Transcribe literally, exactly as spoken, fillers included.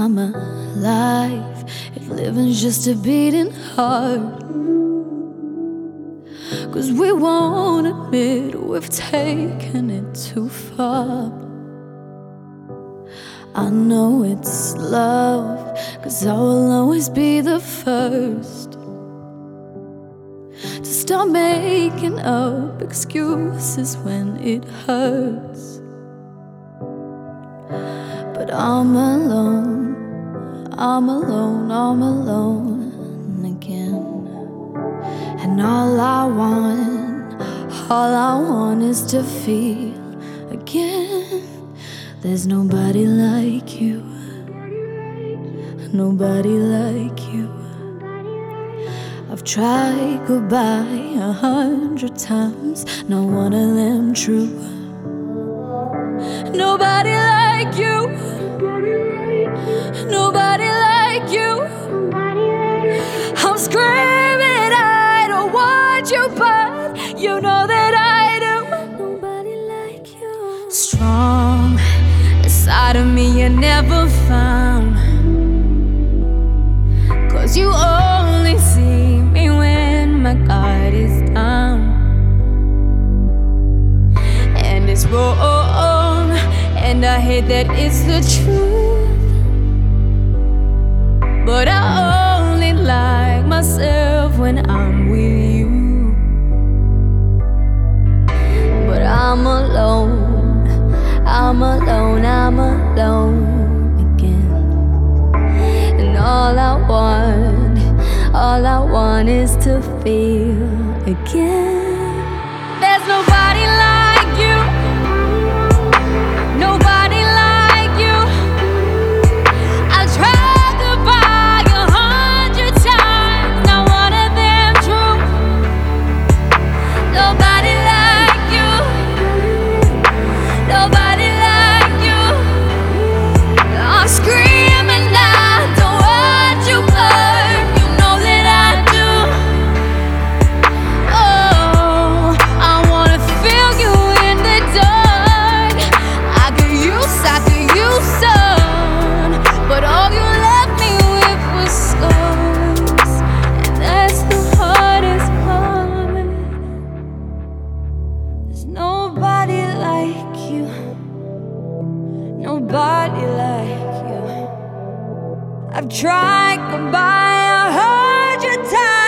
I'm alive if living's just a beating heart? 'Cause we won't admit we've taken it too far. I know it's love, 'cause I will always be the first to start making up excuses when it hurts. But I'm alone, I'm alone, I'm alone again. And all I want, all I want is to feel again. There's nobody like you, nobody like you. I've tried goodbye a hundred times, not one of them true. Nobody like you, nobody like you. I'm screaming, I don't want you, but you know that I do. Nobody like you. Strong inside of me you never found, 'cause you only see me when my guard is down. And it's wrong, and I hate that it's the truth, but I only like myself when I'm with you. But I'm alone, I'm alone, I'm alone again. And all I want, all I want is to feel again. There's nobody like you, nobody like you. I've tried goodbye a hundred times, not one of them true. Nobody like you, nobody like you. I'm screaming, I don't want you, but you know that I do. Oh, I wanna feel you in the dark. I could use, I could use sun, but all you left me with was scars, and that's the hardest part. There's nobody like you, nobody like you. I've tried goodbye a hundred times.